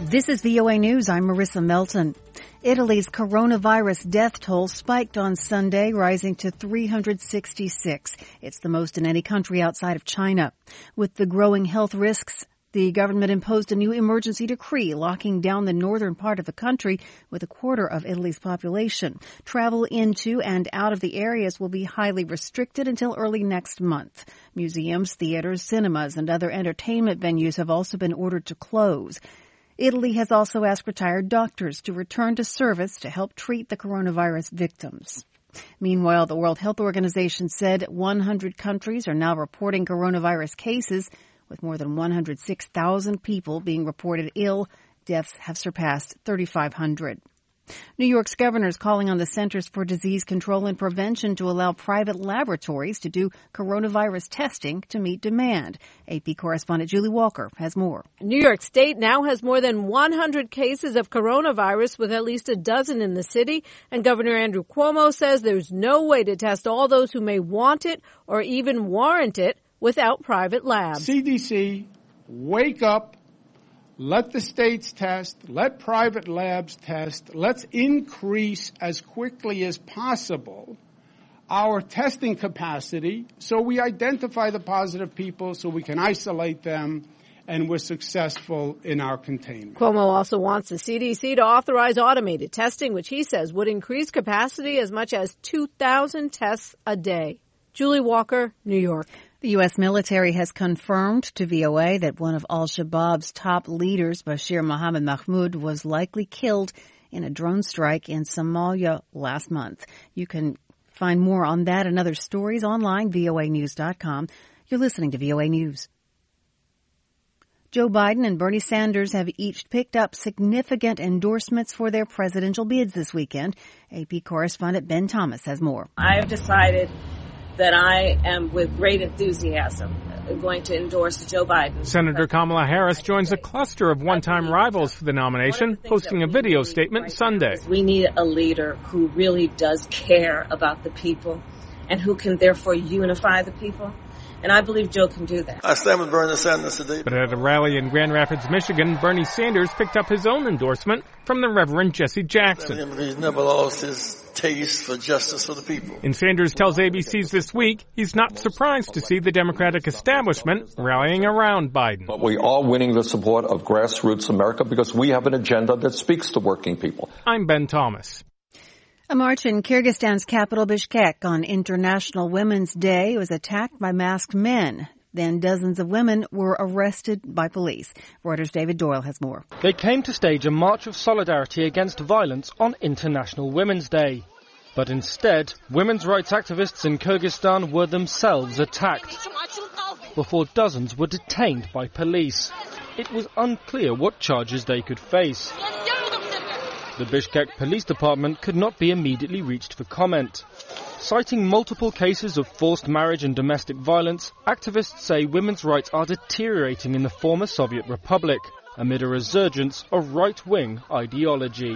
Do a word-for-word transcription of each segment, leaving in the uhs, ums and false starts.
This is V O A News. I'm Marissa Melton. Italy's coronavirus death toll spiked on Sunday, rising to three hundred sixty-six. It's the most in any country outside of China. With the growing health risks, the government imposed a new emergency decree locking down the northern part of the country with a quarter of Italy's population. Travel into and out of the areas will be highly restricted until early next month. Museums, theaters, cinemas, and other entertainment venues have also been ordered to close. Italy has also asked retired doctors to return to service to help treat the coronavirus victims. Meanwhile, the World Health Organization said one hundred countries are now reporting coronavirus cases, with more than one hundred six thousand people being reported ill. Deaths have surpassed thirty-five hundred. New York's governor is calling on the Centers for Disease Control and Prevention to allow private laboratories to do coronavirus testing to meet demand. A P correspondent Julie Walker has more. New York State now has more than one hundred cases of coronavirus, with at least a dozen in the city. And Governor Andrew Cuomo says there's no way to test all those who may want it or even warrant it without private labs. C D C, wake up. Let the states test. Let private labs test. Let's increase as quickly as possible our testing capacity so we identify the positive people, so we can isolate them, and we're successful in our containment. Cuomo also wants the C D C to authorize automated testing, which he says would increase capacity as much as two thousand tests a day. Julie Walker, New York. The U S military has confirmed to V O A that one of al-Shabaab's top leaders, Bashir Mohammed Mahmoud, was likely killed in a drone strike in Somalia last month. You can find more on that and other stories online, V O A news dot com. You're listening to V O A News. Joe Biden and Bernie Sanders have each picked up significant endorsements for their presidential bids this weekend. A P correspondent Ben Thomas has more. I have decided that I am, with great enthusiasm, going to endorse Joe Biden. Senator Kamala Harris joins a cluster of one-time rivals for the nomination, posting a video statement Sunday. We need a leader who really does care about the people and who can therefore unify the people. And I believe Joe can do that. I stand with Bernie Sanders today. But at a rally in Grand Rapids, Michigan, Bernie Sanders picked up his own endorsement from the Reverend Jesse Jackson. He's never lost his taste for justice for the people. And Sanders tells A B C's This Week he's not surprised to see the Democratic establishment rallying around Biden. But we are winning the support of grassroots America because we have an agenda that speaks to working people. I'm Ben Thomas. A march in Kyrgyzstan's capital Bishkek on International Women's Day was attacked by masked men. Then dozens of women were arrested by police. Reuters' David Doyle has more. They came to stage a march of solidarity against violence on International Women's Day. But instead, women's rights activists in Kyrgyzstan were themselves attacked before dozens were detained by police. It was unclear what charges they could face. The Bishkek Police Department could not be immediately reached for comment. Citing multiple cases of forced marriage and domestic violence, activists say women's rights are deteriorating in the former Soviet Republic amid a resurgence of right-wing ideology.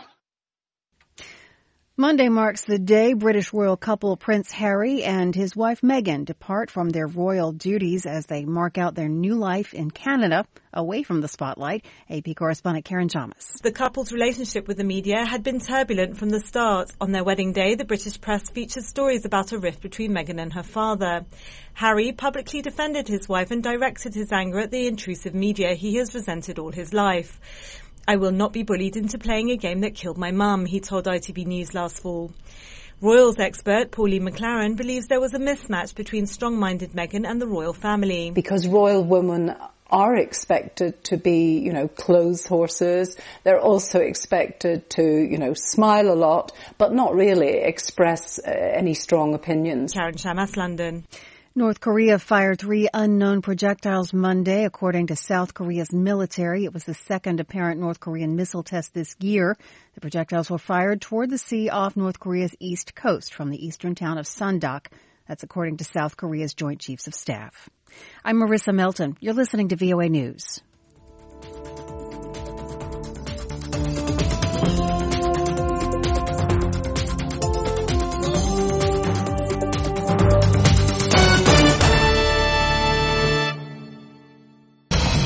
Monday marks the day British royal couple Prince Harry and his wife Meghan depart from their royal duties as they mark out their new life in Canada, away from the spotlight. A P correspondent Karen Chalmers. The couple's relationship with the media had been turbulent from the start. On their wedding day, the British press featured stories about a rift between Meghan and her father. Harry publicly defended his wife and directed his anger at the intrusive media he has resented all his life. I will not be bullied into playing a game that killed my mum, he told I T V News last fall. Royals expert Pauline McLaren believes there was a mismatch between strong-minded Meghan and the royal family. Because royal women are expected to be, you know, clothes horses. They're also expected to, you know, smile a lot, but not really express uh, any strong opinions. Karen Shamas, London. North Korea fired three unknown projectiles Monday, according to South Korea's military. It was the second apparent North Korean missile test this year. The projectiles were fired toward the sea off North Korea's east coast from the eastern town of Sundok. That's according to South Korea's Joint Chiefs of Staff. I'm Marissa Melton. You're listening to V O A News.